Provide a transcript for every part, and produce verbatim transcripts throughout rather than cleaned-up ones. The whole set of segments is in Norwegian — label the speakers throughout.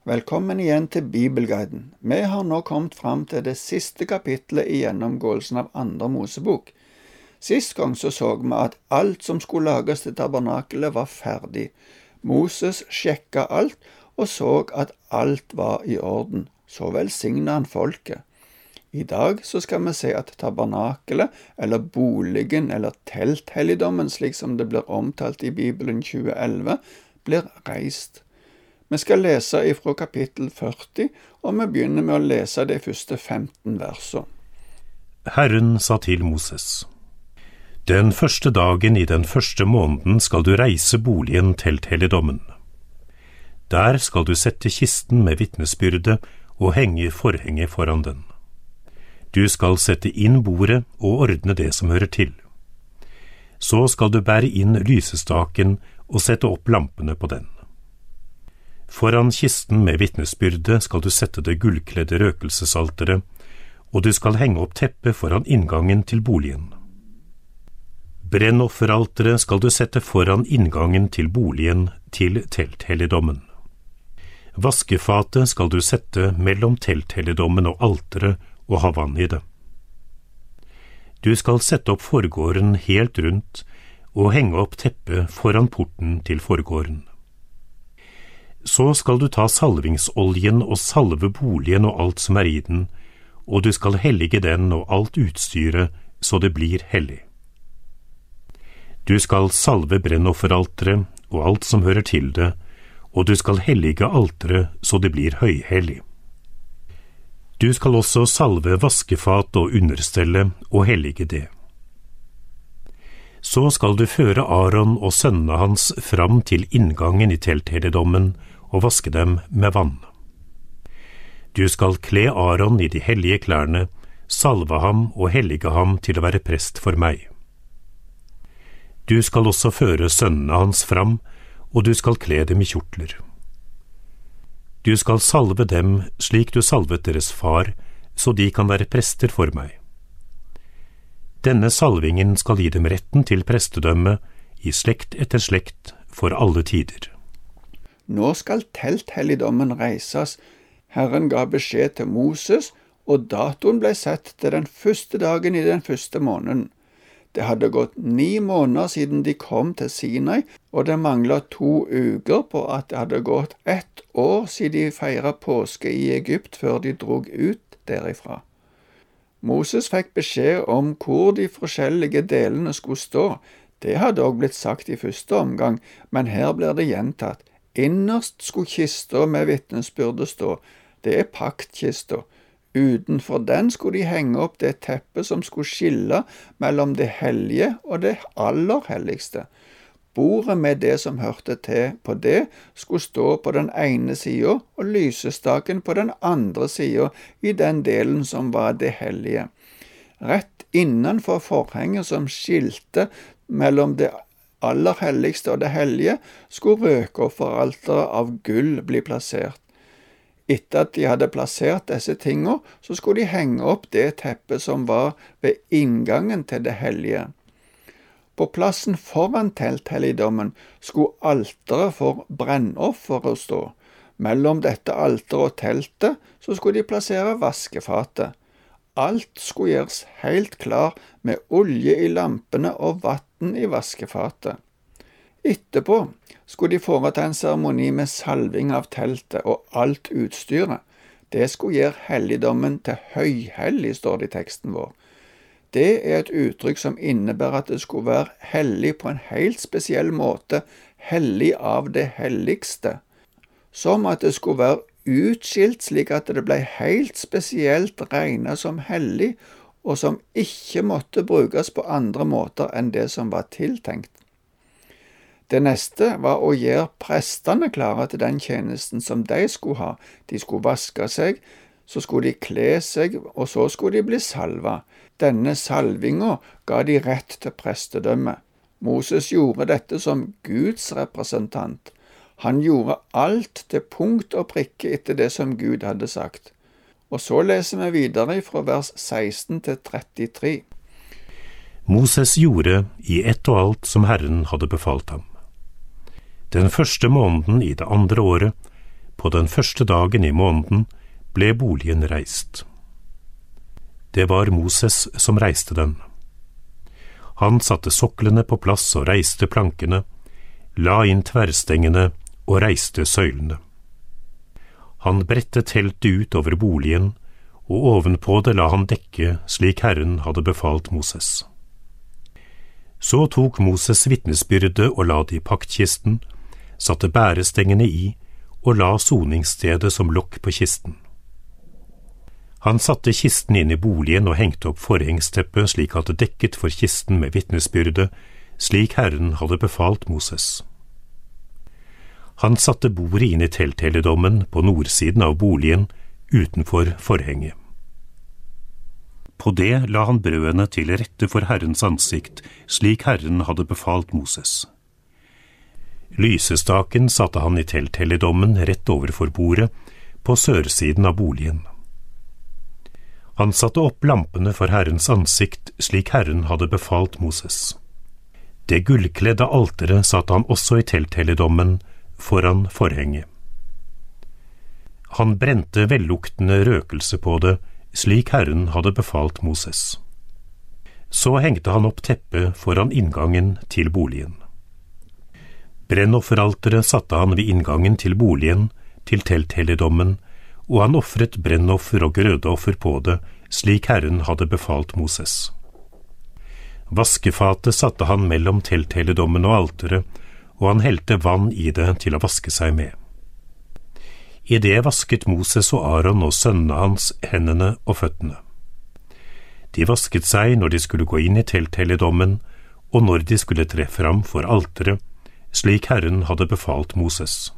Speaker 1: Velkommen igjen til Bibelguiden. Vi har nå kommet fram til det siste kapitlet i gjennomgåelsen av andre Mosebok. Sist gang så så vi at alt som skulle lages til tabernakelet var ferdig. Moses sjekket alt og så at alt var i orden. Så velsignet han folket. I dag så skal vi se at tabernakelet, eller boligen, eller telthelligdommen, slik som det blir omtalt i Bibelen tjue elleve, blir reist. Vi skal lese ifra kapittel førti, og vi begynner med å lese de første femten versene.
Speaker 2: Herren sa til Moses: Den første dagen i den første måneden skal du reise boligen telthelligdommen. Der skal du sette kisten med vitnesbyrde og henge forhenget foran den. Du skal sette inn bordet og ordne det som hører til. Så skal du bære inn lysestaken og sette opp lampene på den. Foran kisten med vitnesbyrde skal du sette det gullkledde røkelsesalteret, og du skal henge opp teppet foran inngangen til boligen. Brennofferalteret skal du sette foran inngangen til boligen til telthelligdommen. Vaskefatet skal du sette mellom telthelligdommen og alteret og ha vann i det. Du skal sette opp forgården helt rundt og henge opp teppet foran porten til forgården. Så skal du ta salvingsoljen og salve boligen og alt som er i den, og du skal hellige den og alt utstyret, så det blir hellig. Du skal salve brennofferalteret og alt som hører til det, og du skal hellige alteret, så det blir høyhellig. Du skal også salve vaskefat og understelle og hellige det. Så skal du føre Aaron og sønnene hans fram til inngangen i telthelligdommen og vaske dem med vann. Du skal kle Aaron i de hellige klærne, salve ham og hellige ham til å være prest for meg. Du skal også føre sønnene hans fram, og du skal kle dem i kjortler. Du skal salve dem slik du salvet deres far, så de kan være prester for meg. Denne salvingen skal gi dem retten til prestedømme i slekt etter slekt for alle tider.
Speaker 1: Nå skal telthelligdommen reises. Herren ga beskjed til Moses, og datoen ble satt til den første dagen i den første måneden. Det hadde gått ni måneder siden de kom til Sinai, og det manglet to uker på at det hadde gått ett år siden de feiret påske i Egypt før de drog ut derifra. Moses fikk beskjed om hvor de forskjellige delene skulle stå. Det hadde også blitt sagt i første omgang, men her blir det gjentatt. Innerst skulle kista med vitnesbyrde stå. Det er paktkista. Utenfor den skulle de henge opp det teppet som skulle skille mellom det hellige og det aller helligste. Bordet med det som hørte til på det skulle stå på den ene siden, og lysestaken på den andre siden i den delen som var det hellige. Rett innenfor forhenget som skilte mellom det aller helligste og det hellige, skulle røkofferalteret av gull bli plassert. Etter at de hadde plassert disse tingene, så skulle de henge opp det teppet som var ved inngangen til det hellige. På plassen foran telthelligdommen skulle alteret for brennofferet stå. Mellom dette alteret og teltet så skulle de plassere vaskefatet. Alt skulle gjøres helt klar med olje i lampene og vann i vaskefatet. Etterpå skulle de foreta en seremoni med salving av teltet og alt utstyret. Det skulle gjøre helligdommen til høyhellig, står det i teksten vår. Det er et uttrykk som innebærer at det skulle være hellig på en helt spesiell måte, hellig av det helligste. Som at det skulle være utskilt slik at det ble helt spesielt regnet som hellig, og som ikke måtte brukes på andre måter enn det som var tiltenkt. Det neste var å gjøre prestene klare til den tjenesten som de skulle ha. De skulle vaske seg, så skulle de kle seg, og så skulle de bli salva. Denne salvinga ga de rett til prestedømme. Moses gjorde dette som Guds representant. Han gjorde alt til punkt og prikke etter det som Gud hadde sagt. Og så leser vi videre fra vers seksten til trettitre.
Speaker 2: Moses gjorde i ett og alt som Herren hadde befalt ham. Den første måneden i det andre året på den første dagen i måneden, ble boligen reist. Det var Moses som reiste den. Han satte soklene på plass og reiste plankene, la inn tverrstengene og reiste søylene. Han bredte teltet ut over boligen, og ovenpå det la han dekke slik Herren hadde befalt Moses. Så tok Moses vitnesbyrde og la det i paktkisten, satte bærestengene i og la soningsstedet som lokk på kisten. Han satte kisten inn i boligen og hengte opp forhengsteppet slik at det dekket for kisten med vitnesbyrde, slik Herren hadde befalt Moses. Han satte bordet inn i telthelligdommen på nordsiden av boligen utenfor forhenget. På det la han brødene til rette for Herrens ansikt, slik Herren hadde befalt Moses. Lysestaken satte han i telthelligdommen rett overfor bordet, på sørsiden av boligen. Han satte opp lampene for Herrens ansikt, slik Herren hadde befalt Moses. Det gullkledde alteret satte han også i telthelligdommen, foran forhenget. Han brente velluktende røkelse på det, slik Herren hadde befalt Moses. Så hengte han opp teppet foran inngangen til boligen. Brennofferalteret satte han ved inngangen til boligen, til telthelligdommen, og han offret brennoffer og grødeoffer på det, slik Herren hadde befalt Moses. Vaskefatet satte han mellom telthelligdommen og alteret, og han helte vann i det til å vaske seg med. I det vasket Moses og Aaron og sønnene hans hendene og føttene. De vasket seg når de skulle gå inn i telthelligdommen, og når de skulle tre fram for alteret, slik Herren hadde befalt Moses.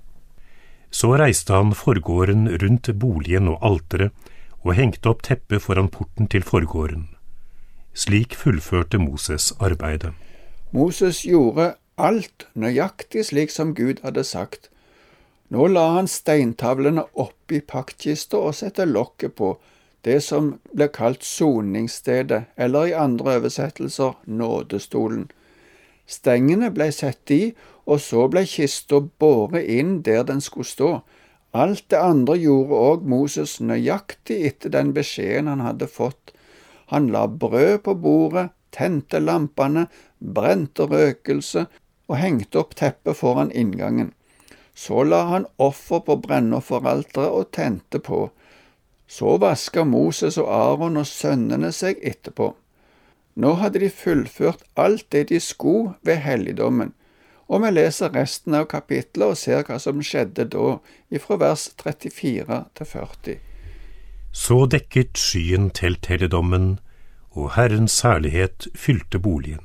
Speaker 2: Så reiste han forgården rundt boligen og alteret, og hengte opp teppet foran porten til forgården. Slik fullførte Moses arbeidet.
Speaker 1: Moses gjorde alt nøyaktig slik som Gud hadde sagt. Nå la han steintavlene opp i paktkista og sette lokket på, det som ble kalt soningsstedet, eller i andre oversettelser nådestolen. Stengene ble sett i, og så ble kista båret inn der den skulle stå. Alt det andre gjorde også Moses nøyaktig etter den beskjeden han hadde fått. Han la brød på bordet, tente lampene, brente røkelse og hengte opp teppet foran inngangen. Så la han offer på brennofferalteret og tente på. Så vasket Moses og Aaron og sønnene seg etterpå. Nå hadde de fullført alt det de skulle ved helligdommen, og vi leser resten av kapitlet og ser hva som skjedde da, ifra vers trettifire til førti.
Speaker 2: Så dekket skyen telthelligdommen, og Herrens herlighet fylte boligen.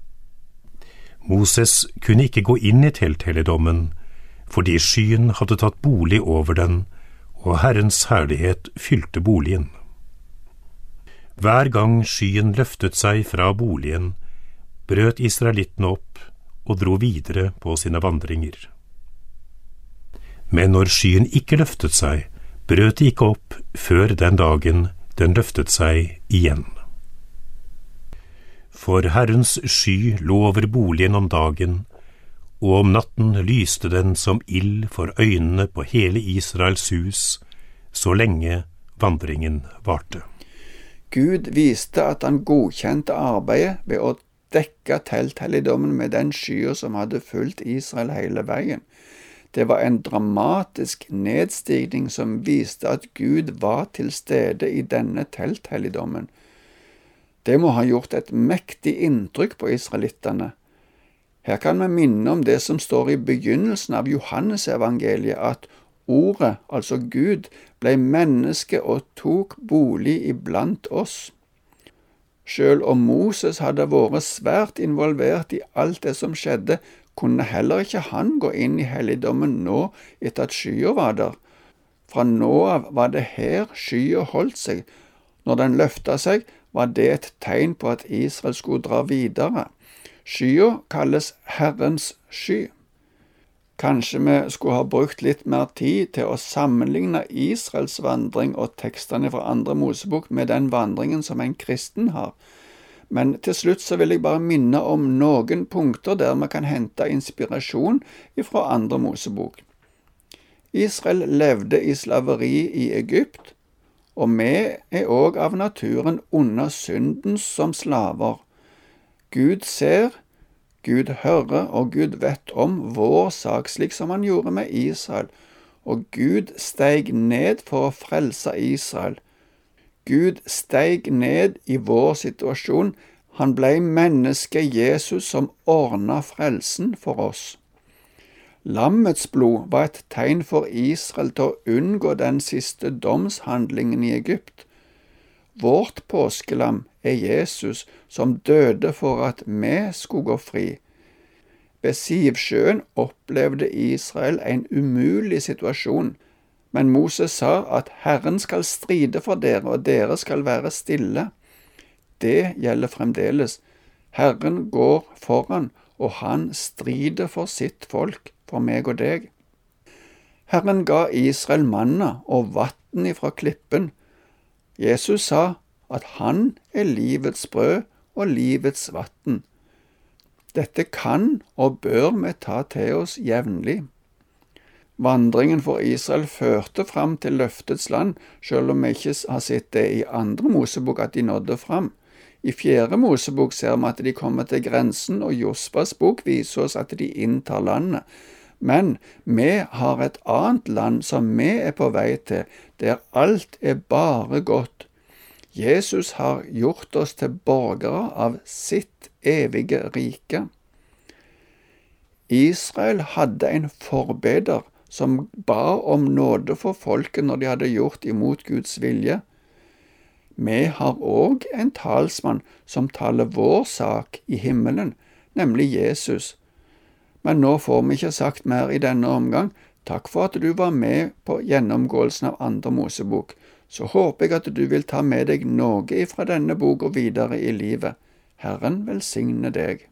Speaker 2: Moses kunne ikke gå inn i telthelligdommen, fordi skyen hadde tatt bolig over den, og Herrens herlighet fylte boligen. Hver gang skyen løftet seg fra boligen, brøt israelittene opp og dro videre på sine vandringer. Men når skyen ikke løftet seg, brøt de ikke opp før den dagen den løftet seg igjen. For Herrens sky lå over boligen om dagen, og om natten lyste den som ild for øynene på hele Israels hus, så lenge vandringen varte.
Speaker 1: Gud viste at han godkjente arbeidet ved å dekke telthelligdommen med den skya som hadde fulgt Israel hele veien. Det var en dramatisk nedstigning som viste at Gud var til stede i denne telthelligdommen. Det må ha gjort et mektig inntrykk på israelittene. Her kan vi minne om det som står i begynnelsen av Johannes evangeliet, at ordet, altså Gud, ble menneske og tok bolig iblant oss. Selv om Moses hadde vært svært involvert i alt det som skjedde, kunne heller ikke han gå inn i helligdommen nå etter at skya var der. Fra nå av var det her skya holdt seg. Når den løftet seg, var det et tegn på at Israel skulle dra videre. Skya kalles Herrens sky. Kanskje vi skulle ha brukt litt mer tid til å sammenligne Israels vandring og tekstene fra andre Mosebok med den vandringen som en kristen har. Men til slutt så vil jeg bare minne om noen punkter der vi kan hente inspirasjon fra andre Mosebok. Israel levde i slaveri i Egypt, og vi er òg av naturen under synden som slaver. Gud ser, Gud hører og Gud vet om vår sak, slik som han gjorde med Israel, og Gud steig ned for å frelse Israel. Gud steig ned i vår situasjon. Han ble menneske Jesus som ordnet frelsen for oss. Lammets blod var et tegn for Israel til å unngå den siste domshandlingen i Egypt. Vårt påskelam er Jesus som døde for at vi skulle gå fri. Ved Sivsjøen opplevde Israel en umulig situasjon, men Moses sa at Herren skal stride for dere, og dere skal være stille. Det gjelder fremdeles. Herren går foran, og han strider for sitt folk, for meg og deg. Herren ga Israel manna og vatten ifra klippen. Jesus sa at han er livets brød og livets vatten. Dette kan og bør vi ta til oss jevnlig. Vandringen for Israel førte fram til løftets land, selv om vi ikke har sett det i andre Mosebok at de nådde fram. I fjerde Mosebok ser vi at de kommer til grensen, og Josvas bok viser oss at de inntar landet. Men vi har et annet land som vi er på vei til, der alt er bare godt. Jesus har gjort oss til borgere av sitt evige rike. Israel hadde en forbeder som ba om nåde for folket når de hadde gjort imot Guds vilje. Vi har òg en talsmann som taler vår sak i himmelen, nemlig Jesus. Men nå får vi ikke sagt mer i denne omgang. Takk for at du var med på gjennomgåelsen av andre Mosebok. Så håper jeg at du vil ta med deg noe ifra denne boka videre i livet. Herren velsigne deg.